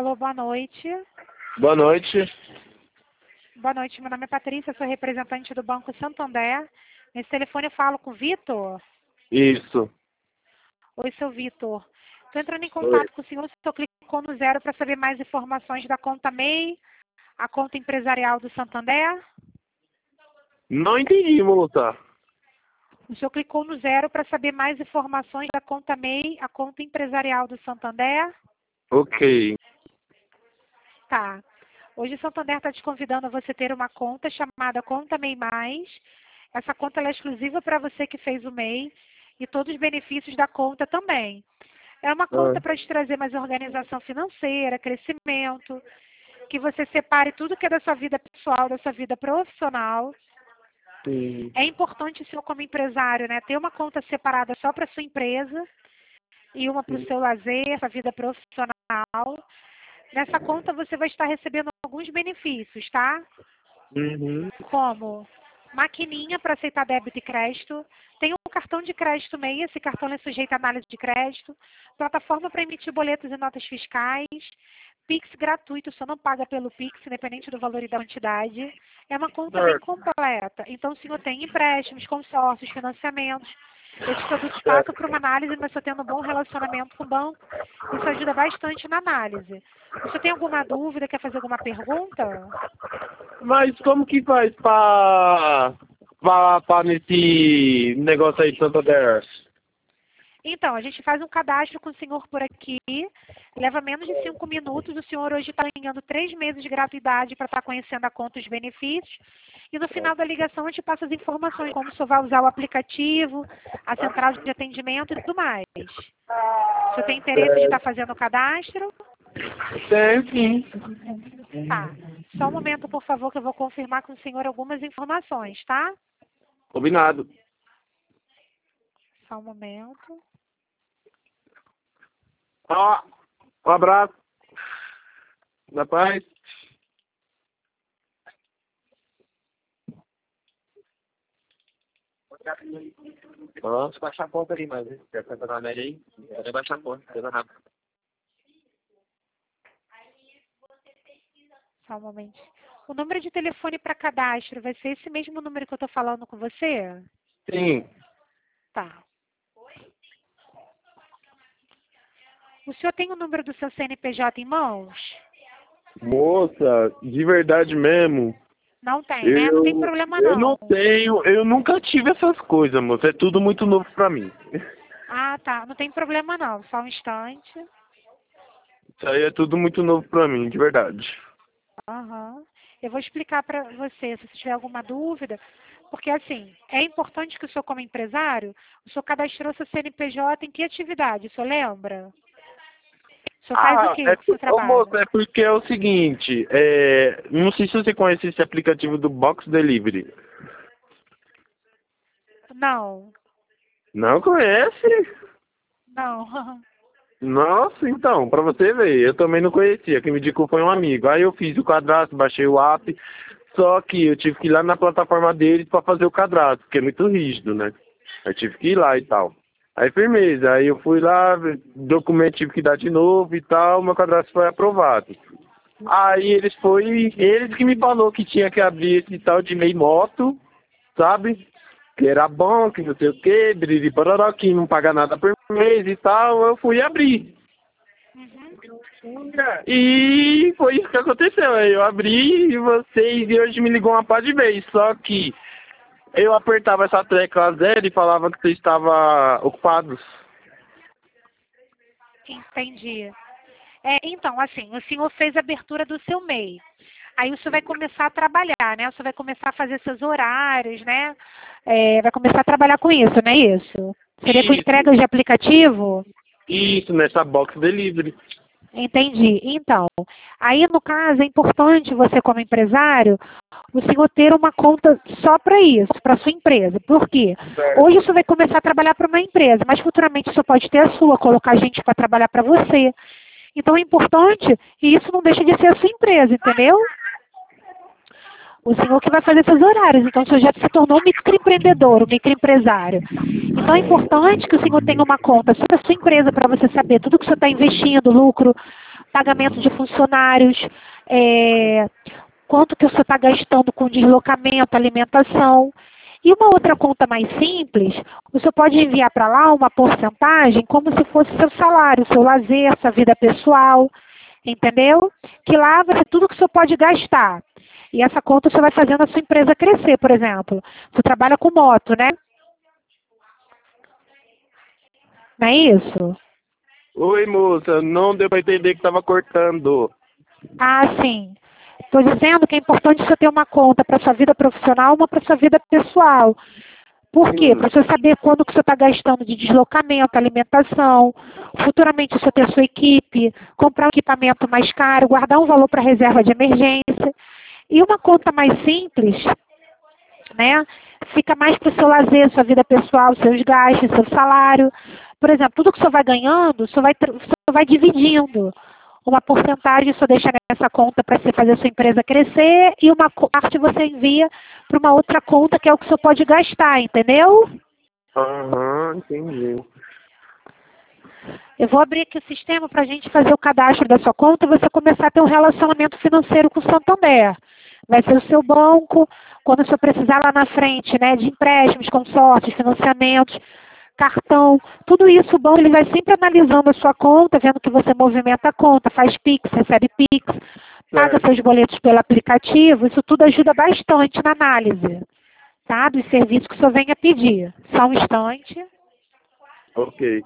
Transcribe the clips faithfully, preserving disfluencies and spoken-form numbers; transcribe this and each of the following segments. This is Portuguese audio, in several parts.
Alô, boa noite. Boa noite. Boa noite, meu nome é Patrícia, sou representante do Banco Santander. Nesse telefone eu falo com o Vitor. Isso. Oi, seu Vitor. Estou entrando em Oi. contato com o senhor, o senhor clicou no zero para saber mais informações da conta M E I, a conta empresarial do Santander. Não entendi, moça. O senhor clicou no zero para saber mais informações da conta M E I, a conta empresarial do Santander. Ok. Tá. Hoje o Santander está te convidando a você ter uma conta chamada Conta M E I Mais. Essa conta ela é exclusiva para você que fez o M E I e todos os benefícios da conta também. É uma conta Ah, para te trazer mais organização financeira, crescimento, que você separe tudo que é da sua vida pessoal, da sua vida profissional. sim. É importante o senhor como empresário, né, ter uma conta separada só para sua empresa e uma para o seu lazer, para a vida profissional. Nessa conta você vai estar recebendo alguns benefícios, tá? Uhum. Como maquininha para aceitar débito e crédito, tem um cartão de crédito M E I, esse cartão é sujeito à análise de crédito, plataforma para emitir boletos e notas fiscais, Pix gratuito, só não paga pelo Pix, independente do valor e da quantidade. É uma conta bem Certo. completa. Então o senhor tem empréstimos, consórcios, financiamentos. Esses produtos passam Certo. por uma análise, mas só tendo um bom relacionamento com o banco. Isso ajuda bastante na análise. O senhor tem alguma dúvida, quer fazer alguma pergunta? Mas como que faz pra, pra, pra nesse negócio aí de Santander? Então, a gente faz um cadastro com o senhor por aqui, leva menos de cinco minutos, o senhor hoje está ganhando três meses de gratuidade para estar conhecendo a conta e os benefícios, e no final da ligação a gente passa as informações, como o senhor vai usar o aplicativo, a central de atendimento e tudo mais. O senhor tem interesse de estar fazendo o cadastro? Tem, sim. Tá. Só um momento, por favor, que eu vou confirmar com o senhor algumas informações, tá? Combinado. Só um momento. Ó, um abraço. Na paz. Ó, baixar a ponta ali, mas quer cantar na média aí? Pode baixar a ponta, coisa rápida. Só um momento. O número de telefone para cadastro vai ser esse mesmo número que eu estou falando com você? Sim. Tá. O senhor tem o número do seu C N P J em mãos? Moça, de verdade mesmo. Não tem, né? Não tem Eu, problema eu não não. tenho, eu nunca tive essas coisas, moça. É tudo muito novo pra mim. Ah, tá. Não tem problema não. Só um instante. Isso aí é tudo muito novo pra mim, de verdade. Aham. Eu vou explicar para você, se você tiver alguma dúvida, porque assim, é importante que o senhor como empresário, o senhor cadastrou seu C N P J em que atividade, o senhor lembra? O senhor faz o Ah, quê é, que o senhor ô, moça, trabalha? é porque é o seguinte, é, não sei se você conhece esse aplicativo do Box Delivery. Não, Não conhece? não. Nossa, então, pra você ver, eu também não conhecia, quem me indicou foi um amigo. Aí eu fiz o cadastro, baixei o app, só que eu tive que ir lá na plataforma deles pra fazer o cadastro, porque é muito rígido, né? Eu tive que ir lá e tal. Aí firmeza, aí eu fui lá, documento tive que dar de novo e tal, meu cadastro foi aprovado. Aí eles foi, eles que me falou que tinha que abrir esse tal de meio moto, sabe? Que era bom, que não sei o que, biriri pororó, que não paga nada por mês e tal, eu fui abrir. Uhum. E foi isso que aconteceu. Aí eu abri e vocês e hoje me ligou uma pá de vez. Só que eu apertava essa tecla zero e falava que vocês estavam ocupados. Entendi. É, então, assim, o senhor fez a abertura do seu M E I. Aí o senhor vai começar a trabalhar, né? O senhor vai começar a fazer seus horários, né? É, vai começar a trabalhar com isso, não é isso? Seria com Isso, entregas de aplicativo? isso, nessa box delivery. Entendi. Então, aí no caso é importante você como empresário, o senhor ter uma conta só para isso, para sua empresa. Por quê? Certo. Hoje o senhor vai começar a trabalhar para uma empresa, mas futuramente o senhor pode ter a sua, colocar gente para trabalhar para você. Então é importante, e isso não deixa de ser a sua empresa, entendeu? O senhor que vai fazer seus horários, então o senhor já se tornou um microempreendedor, um microempresário. Então é importante que o senhor tenha uma conta só para sua empresa, para você saber tudo que o senhor está investindo, lucro, pagamento de funcionários, é, quanto que você está gastando com deslocamento, alimentação. E uma outra conta mais simples, você pode enviar para lá uma porcentagem como se fosse seu salário, seu lazer, sua vida pessoal, entendeu? Que lá vai ser tudo que você pode gastar. E essa conta você vai fazendo a sua empresa crescer, por exemplo. Você trabalha com moto, né? Não é isso? Oi, moça, não deu para entender que estava cortando. Ah, sim. Estou dizendo que é importante você ter uma conta para sua vida profissional e uma para sua vida pessoal. Por quê? Hum, Para você saber quando que você está gastando de deslocamento, alimentação, futuramente você ter sua equipe, comprar um equipamento mais caro, guardar um valor para reserva de emergência. E uma conta mais simples, né? Fica mais para o seu lazer, sua vida pessoal, seus gastos, seu salário. Por exemplo, tudo que você vai ganhando, você vai, você vai dividindo. Uma porcentagem você deixa nessa conta para você fazer a sua empresa crescer e uma parte você envia para uma outra conta que é o que você pode gastar, entendeu? Aham, entendi. Eu vou abrir aqui o sistema para a gente fazer o cadastro da sua conta e você começar a ter um relacionamento financeiro com o Santander. Vai ser o seu banco, quando você precisar lá na frente, né, de empréstimos, consórcios, financiamentos, cartão, tudo isso o banco ele vai sempre analisando a sua conta, vendo que você movimenta a conta, faz Pix, recebe Pix, paga Certo. seus boletos pelo aplicativo, isso tudo ajuda bastante na análise, tá? Dos serviços que o senhor venha pedir. Só um instante. Ok.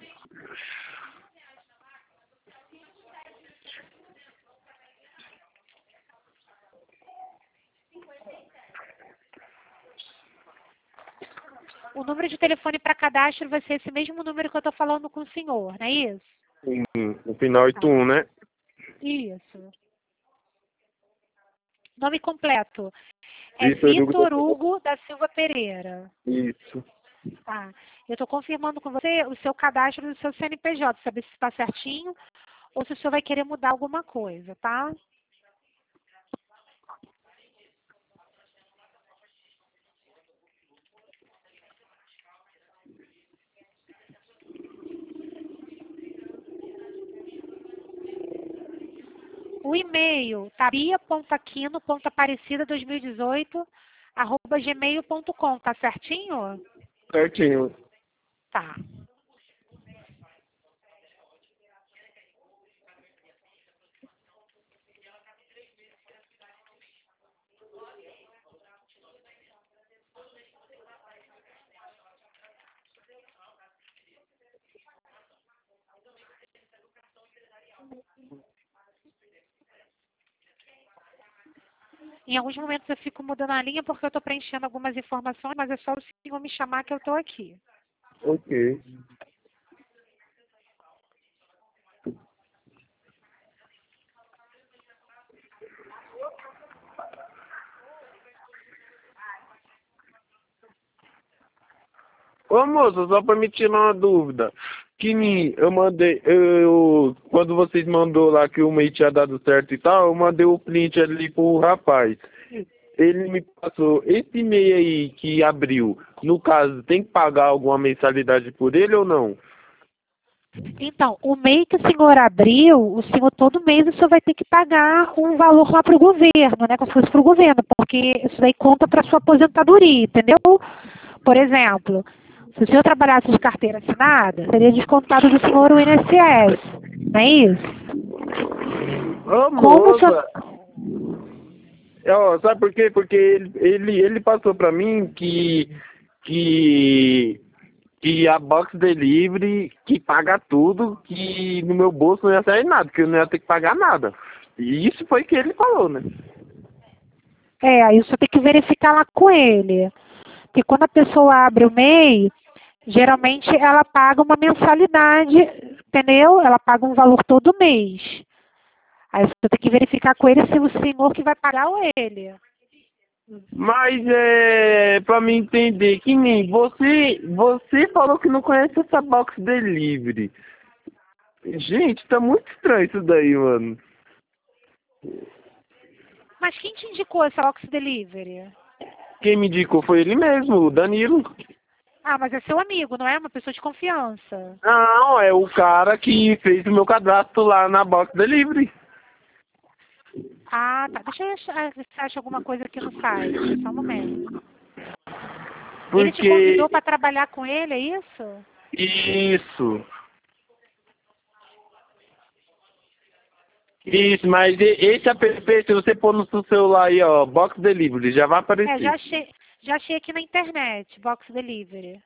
O número de telefone para cadastro vai ser esse mesmo número que eu estou falando com o senhor, não é isso? Hum, o final oitenta e um, né? Isso. Nome completo. É Vitor Hugo da Vitor Silva. Hugo da Silva Pereira. Isso. Tá. Eu estou confirmando com você o seu cadastro do seu C N P J, saber se está certinho ou se o senhor vai querer mudar alguma coisa, tá? O e-mail tá bia ponto aquino ponto aparecida dois mil e dezoito arroba gmail ponto com, tá certinho? Certinho. Tá. Em alguns momentos eu fico mudando a linha porque eu estou preenchendo algumas informações, mas é só o senhor me chamar que eu estou aqui. Ok. Ô moça, só para me tirar uma dúvida. Que nem eu mandei, eu, quando vocês mandou lá que o mês tinha dado certo e tal, eu mandei o print ali pro rapaz. Ele me passou esse e-mail aí que abriu. No caso, tem que pagar alguma mensalidade por ele ou não? Então, o mês que o senhor abriu, o senhor todo mês o senhor vai ter que pagar um valor lá para o governo, né? Como se fosse para o governo, porque isso daí conta para a sua aposentadoria, entendeu? Por exemplo, se o senhor trabalhasse de carteira assinada, seria descontado do senhor o I N S S, não é isso? Ô Como o senhor... moça, ó, sabe por quê? Porque ele, ele, ele passou pra mim que, que, que a Box Delivery que paga tudo, que no meu bolso não ia sair nada, que eu não ia ter que pagar nada. E isso foi que ele falou, né? É, aí o senhor tem que verificar lá com ele. Porque quando a pessoa abre o MEI, geralmente ela paga uma mensalidade, entendeu? Ela paga um valor todo mês. Aí você tem que verificar com ele se o senhor que vai pagar ou ele. Mas é pra mim entender que nem você, você falou que não conhece essa Box Delivery. Gente, tá muito estranho isso daí, mano. Mas quem te indicou essa Box Delivery? Quem me indicou foi ele mesmo, o Danilo. Ah, mas é seu amigo, não é uma pessoa de confiança. Não, é o cara que fez o meu cadastro lá na Box Delivery. Ah, tá. Deixa eu achar se acha alguma coisa aqui no site. Só um momento. Ele te Porque... convidou para trabalhar com ele, é isso? Isso. Isso, mas e- esse app, se você pôr no seu celular aí, ó, Box Delivery, já vai É, já aparecer. achei, já achei aqui na internet, Box Delivery.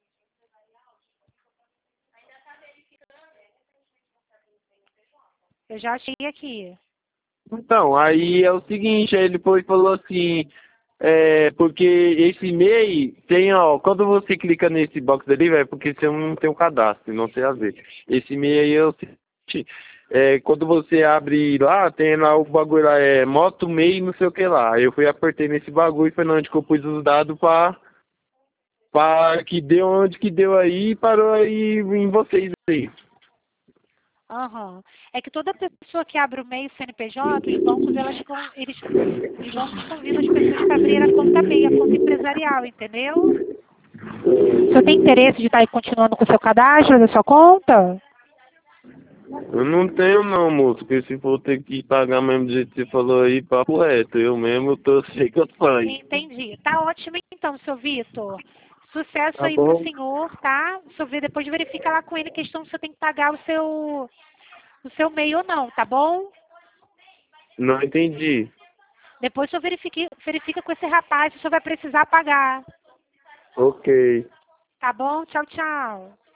Eu já achei aqui. Então, aí é o seguinte, aí ele foi e falou assim, é, porque esse e-mail tem, ó, quando você clica nesse Box Delivery é porque você não tem um cadastro, não tem a ver. Esse e-mail aí é o seguinte, é, quando você abre lá, tem lá o bagulho lá, é Moto Mail não sei o que lá. Aí eu fui apertei nesse bagulho e foi onde que eu pus os dados pra, pra que deu onde que deu aí e parou aí em vocês aí. Aham. É que toda pessoa que abre o MEI C N P J, os bancos, elas, con- eles, os bancos convidam as pessoas para abrir a conta MEI, a conta empresarial, entendeu? O senhor tem interesse de estar aí continuando com o seu cadastro da sua conta? Eu não tenho não, moço, porque se for ter que pagar mesmo do jeito que você falou aí, papo reto, eu mesmo eu tô sei que eu saio. Entendi. Tá ótimo então, seu Vitor. Sucesso Tá aí pro bom? senhor, tá? O senhor vê, depois verifica lá com ele a questão se você tem que pagar o seu, o seu MEI ou não, tá bom? Não entendi. Depois o senhor verifica, verifica com esse rapaz se o senhor vai precisar pagar. Ok. Tá bom? Tchau, tchau.